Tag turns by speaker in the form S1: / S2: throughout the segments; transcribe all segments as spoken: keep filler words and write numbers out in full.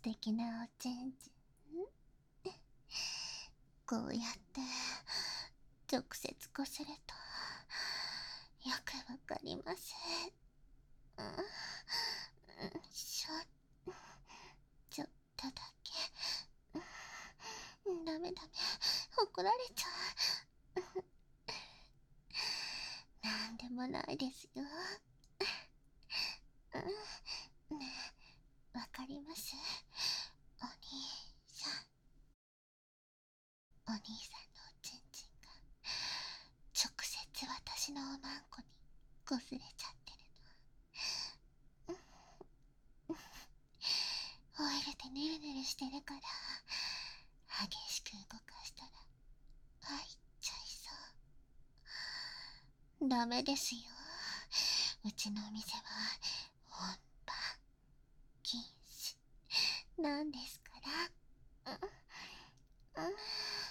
S1: 敵なおちんちん。こうやって直接こするとよくわかります。うん、しょ、ちょっとだけ。うん、ダメダメ、怒られちゃう。なんでもないですよ。うん、ねえ、わかります？お兄さん。お兄さんのおちんちんが直接私のおまんこにこすれちゃってるの。オイルでヌルヌルしてるから激しく動かしたら入っちゃいそう。ダメですよ。うちのお店は本番禁止なんですから。うん、うん、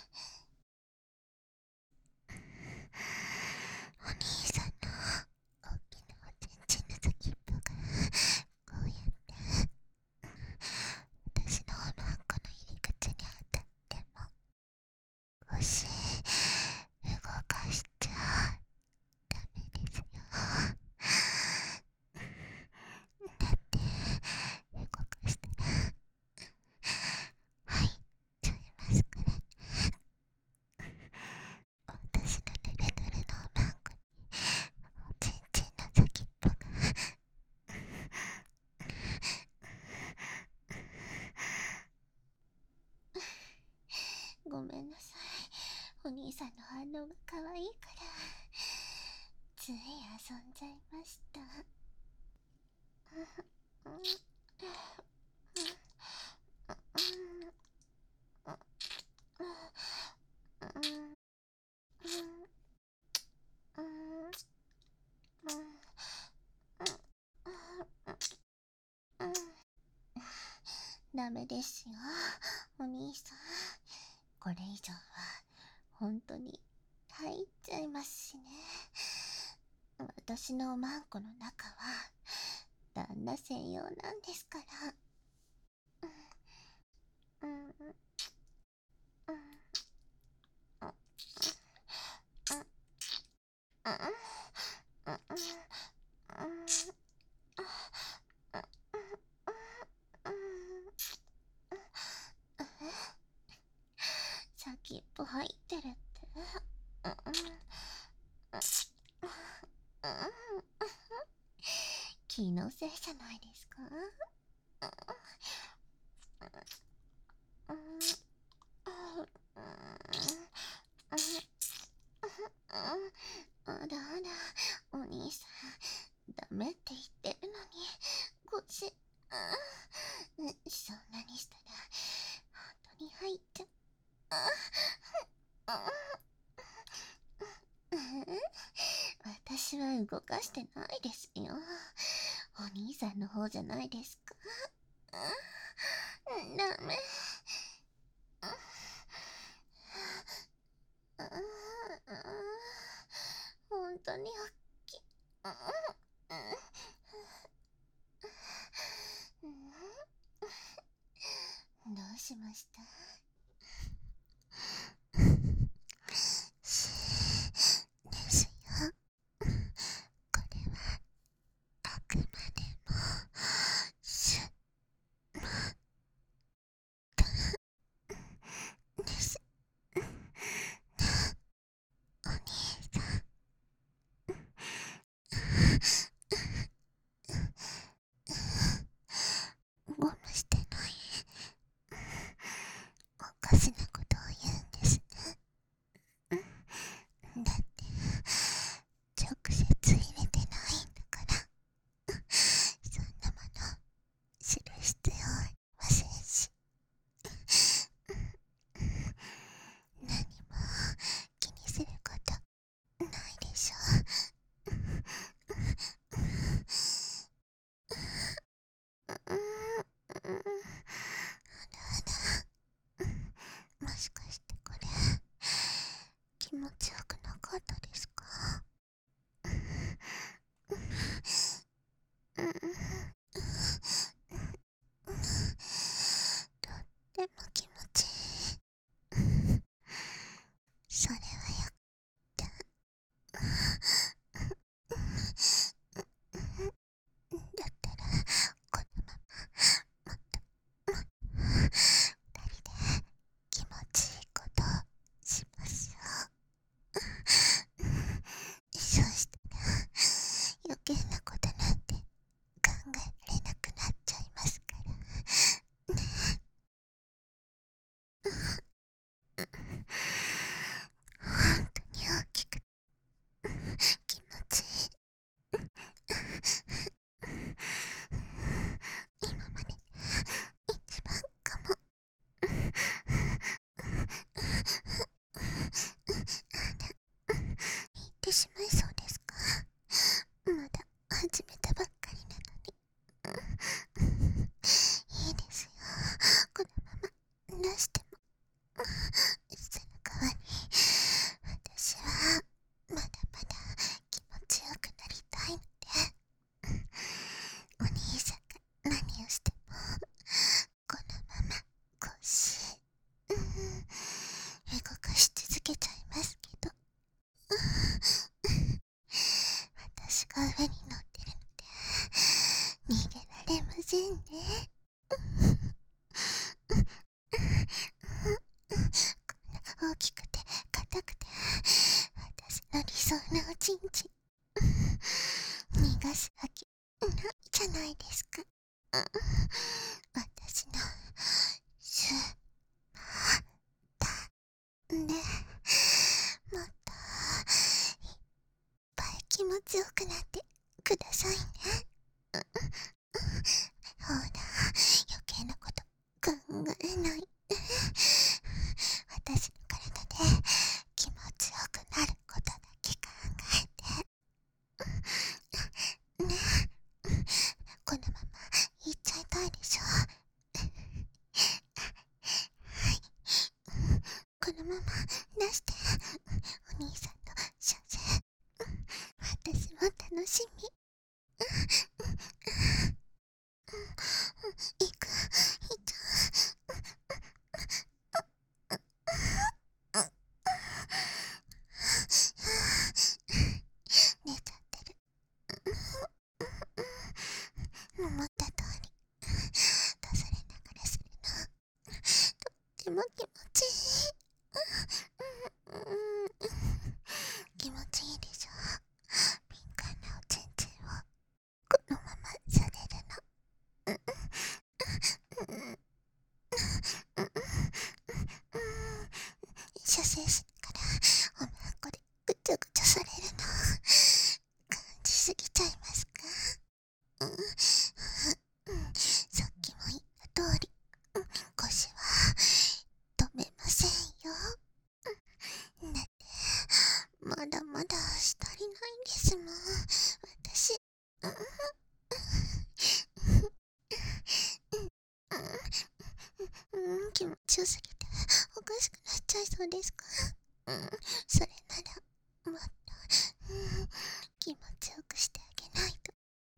S1: お兄さんの大きなおちんちんの先っぽがこうやって私のおまんこの入り口に当たっても腰動かしちゃダメですよ。だって動かしたら入っちゃいますから。私のぬるぬるのおまんこにおちんちんの先っぽがごめんなさい。お兄さんの反応が可愛いからつい遊んじゃいました。ダメですよ、お兄さん。これ以上は本当に入っちゃいますしね。私のおまんこの中は旦那専用なんですから。うん、うん、うん、うん、うん、うん、うん、先っぽ入ってるって。うん、うん、気のせいじゃないですか？うん、あらあら、お兄さんダメって言ってるのに腰、うん、そんなにしたら本当に入っちゃう。私は動かしてないですよ。お兄さんの方じゃないですか？ダメ。本当に大きい。どうしました？ですよ。これはあくまでもシュッです。お兄さん、ゴムしてない。おかしなことを言うんですね。だって直接入れてないんだから、そんなもの知る必要ありませんし。何も気にすることないでしょ。もしかしてこれ気持ちよくなかったですか？ しまいそうですか？まだ始めたばっかりなのに。いいですよ。このまま出しても。その代わり、私はまだまだ気持ちよくなりたいので、お兄さんが何をしても、このまま腰、うん、動かし続けちゃいますけど、私が上に乗ってるので逃げられませんね。こんな大きくて硬くて私の理想のおちんちん逃がすわけないじゃないですか。私のスーパーでもっといっぱい気持ちよくなってくださいね。ほら、余計なこと考えない。私の体で気持ちよくなることだけ考えて。ねえ、このまま言っちゃいたいでしょ。はい、このまま出して。お兄さんの射精、私も楽しみ。いく、いちゃう。寝ちゃってる。思った通り出されながらするのとっても気持ちいい。気持ちいいでしょ。敏感なおちんちんをこのままされるの。射精しながらおまんこでぐちゃぐちゃされるの感じすぎちゃいますか？うん、さっきも言った通り、腰は止めませんよ。だってまだまだしたりないんですもん、私。うん、気持ちよすぎておかしくなっちゃいそうですか？うん、それならもっと、うん、気持ちよくしてあげないと。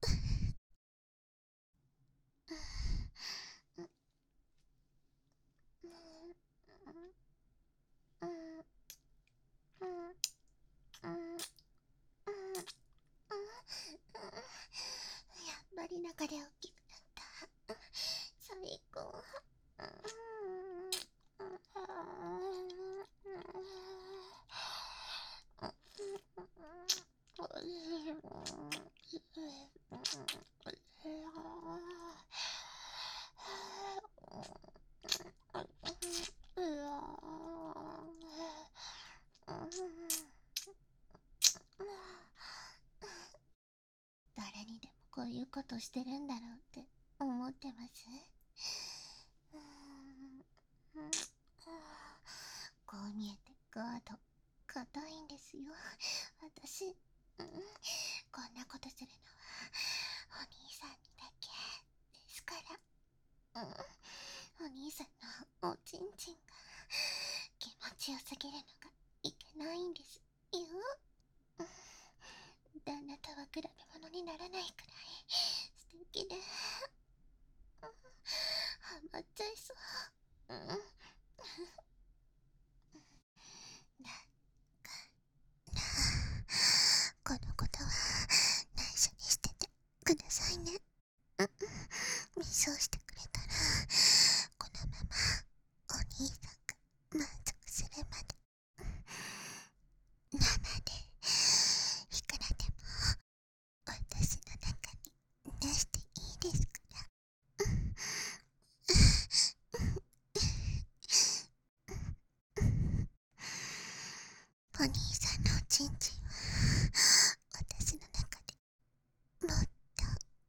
S1: やっぱり流れ大きくなった。最高。誰にでもこういうことしてるんだろうって思ってます。うーん、こう見えてガード硬いんですよ、私。うん、こんなことするのはお兄さんにだけですから。うん、お兄さんのおちんちんが気持ちよすぎるのがいけないんですよ。うん、旦那とは比べ物にならないくらい素敵で、うん、ハマっちゃいそう。うん、だからこのことは内緒にしててくださいね。うん、ミスをしてくれたらこのままお兄さんが満足するまで生でいくらでも私の中に出していいですから。お兄さんのおちんちんは私の中でもっと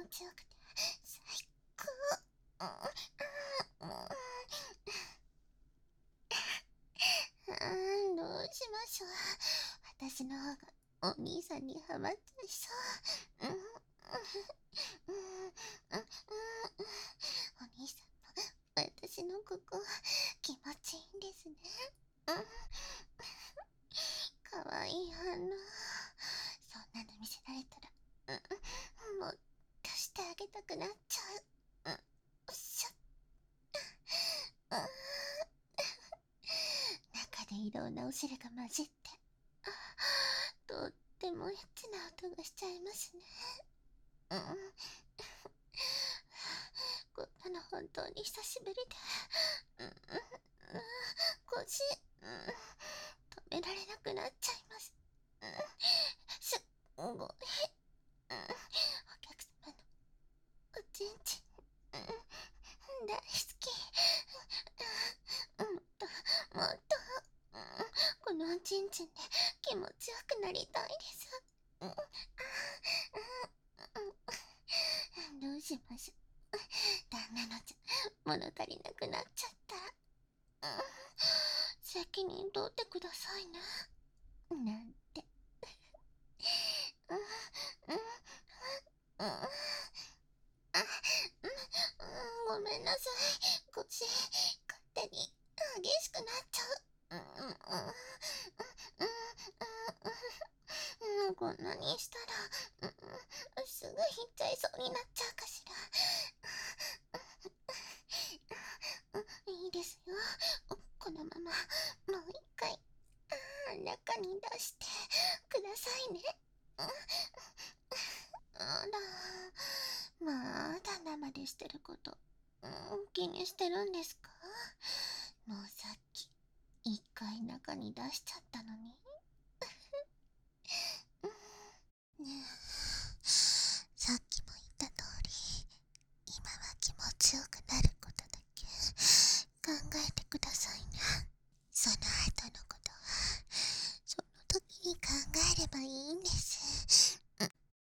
S1: ちよくて最高。うん、どうしましょう。私の方がお兄さんにハマっちゃいそう。うん、うん、うん、お兄さんも私のここ気持ちいいんですね。うん、かわいい反応。そんなの見せられたら、うん、もう出してあげたくなっちゃう。うん、しょ、うん、中でいろんなお汁が混じって、とってもエッチな音がしちゃいますね。うん、こんなの本当に久しぶりで、うん、うん、腰、うん、止められなくなっちゃいます。うん、すごい、うん、お客様のおちんちん、うん、大好き。うん、もっともっと、うん、このおちんちんで気持ちよくなりたいです。うん、あ、うん、うん、どうしましょう。旦那のちゃん物足りなくなっちゃったら、うん、責任取ってくださいね、なんて。うん、うん、うん、あ、うん、うん、ごめんなさい。腰勝手に激しくなっちゃう。うん、うん、うん、うん、うん、うん、こんなにしたら、うん、うん、すぐ引っちゃいそうになっちゃうかしら。うん、いいですよ。このままもう一回、あー、中に出してくださいね。うん、あら、まだ生でしてること、うん、気にしてるんですか？もうさっき一回中に出しちゃったのに。ねえ、さっきも言った通り、今は気持ちよくなることだけ考えてくださいね。その後のことはその時に考えればいいんです。うん、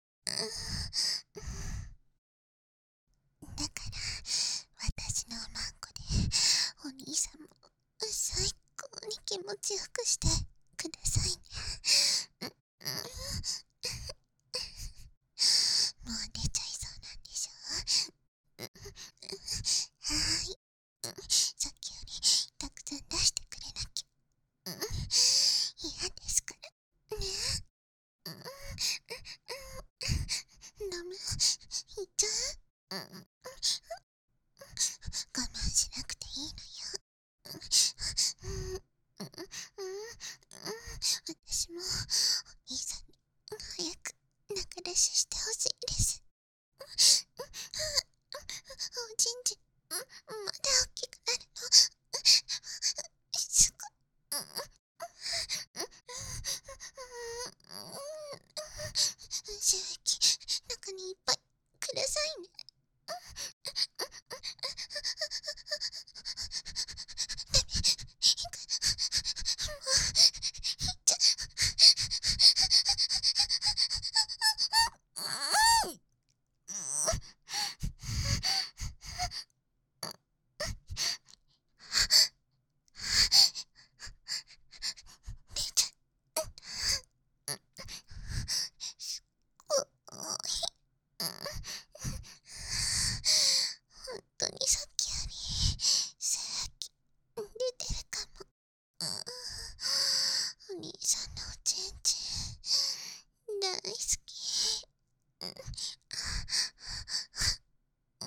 S1: だから私のおまんこでお兄さんも最高に気持ちよくしてくださいね。うん、うん、もう出ちゃいそうなんでしょ？うん、はーい、うん、さっきよりたくさん出してくれなきゃ、うん、嫌ですからね。うん、うん、ダメ、いっちゃう、うん、我慢しなくていいのよ。うん、うん、うん、うん、私もお兄さんに早く中出ししてほしいです。おちんちん、まだ大きくなるの？すごい。収益、中にいっぱいくださいね。本当にさっきより精液出てるかも。お兄さんのおちんちん大好き。うん、こ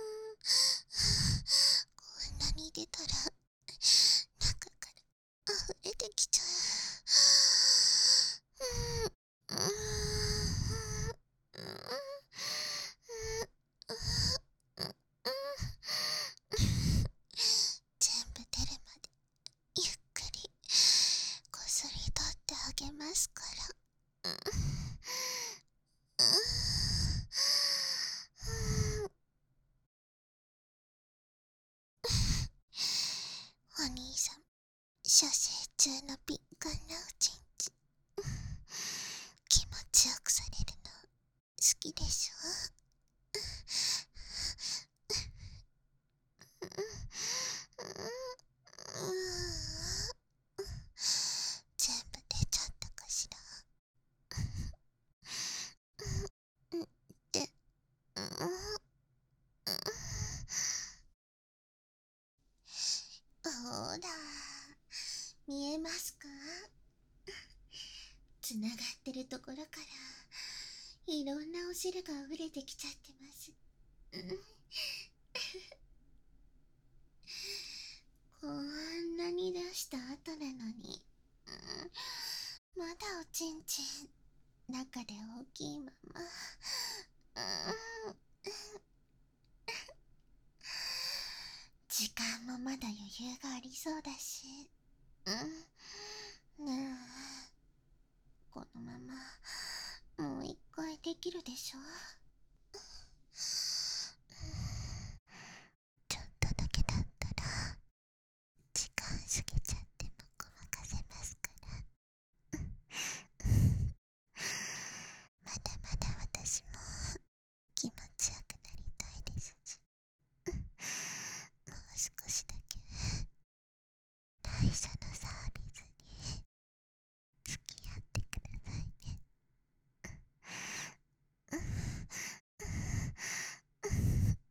S1: んなに出たら中から溢れてきちゃう。うん、うん、全部出るまでゆっくりこすり取ってあげますから。うん、うん、お兄さん、射精中の敏感なおちんちん、気持ちよくされるの好きでしょ？ ほら、見えますか？つながってるところからいろんなお汁があふれてきちゃってます。こんなに出した後なのに、まだおちんちん中で大きいまま。時間もまだ余裕がありそうだし、うん、ねえ、このままもう一回できるでしょ？ちょっとだけだったら時間過ぎちゃってもごまかせますから。まだまだ私も気持ちよくなりたいですし、もう少しだけ大佐のさ